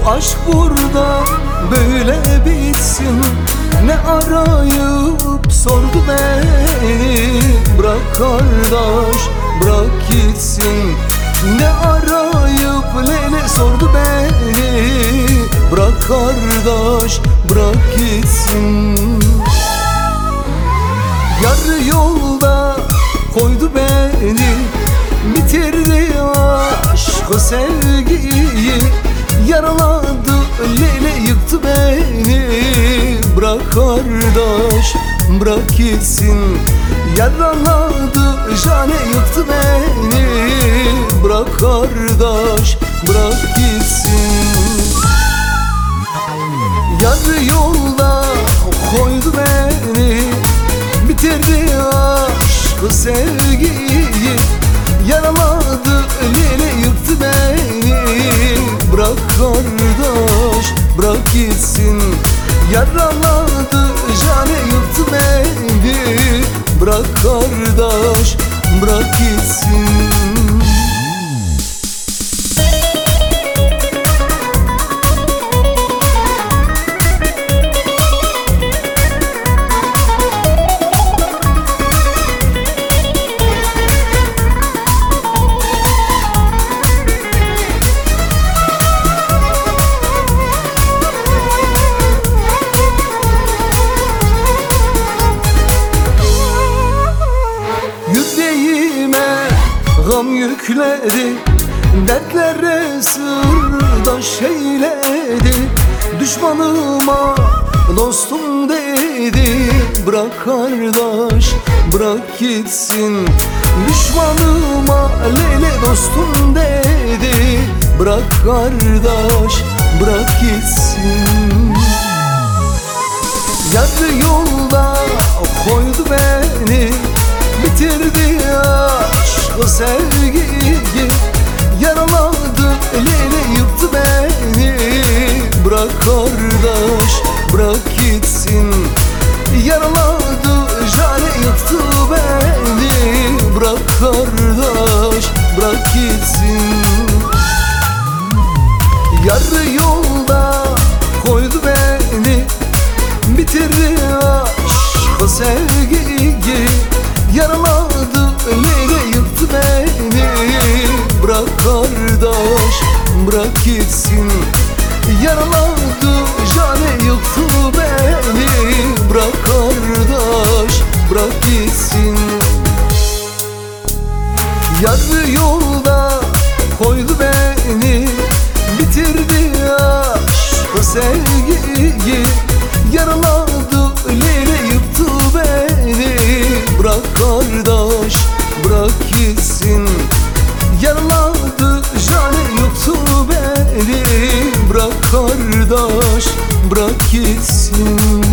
Bu aşk burada böyle bitsin. Ne arayıp sordu beni, bırak kardeş bırak gitsin. Ne arayıp Leyla sordu beni, bırak kardeş bırak gitsin. Yarı yolda koydu beni, bitirdi aşkı sevgiyi. Yaraladı Leyla yıktı beni, bırak kardeş bırak gitsin. Yaraladı Jane yıktı beni, bırak kardeş bırak gitsin. Yarı yolda koydu beni, bitirdi aşkı sevgiyi. Yaraladı Leyla yıktı beni, bırak kardeş bırak gitsin. Yaraladı Jane yıktı beni, bırak kardeş bırak gitsin. Gam yükledi, dertlere sırdaş eyledi. Düşmanıma dostum dedi, bırak kardeş bırak gitsin. Düşmanıma Leyla dostum dedi, bırak kardeş bırak gitsin. Yarı yolda koydu beni, bitirdi aşkı sevgiyi. Yaraladı Leyla yıktı beni, bırak kardeş bırak gitsin. Yaraladı Jane yıktı beni, bırak kardeş bırak gitsin. Yarı yolda koydu beni, bitirdi aşkı sevgiyi. Yaraladı Leyla yıktı beni, bırak kardeş bırak gitsin. Yaraladı Jane yıktı beni, bırak kardeş bırak gitsin. Yarı yolda koydu beni, bitirdi aşkı sevgiyi. Yaraladı Leyla yıktı beni, bırak kardeş bırak gitsin. Yaraladı Jane yıktı beni, bırak kardeş bırak gitsin.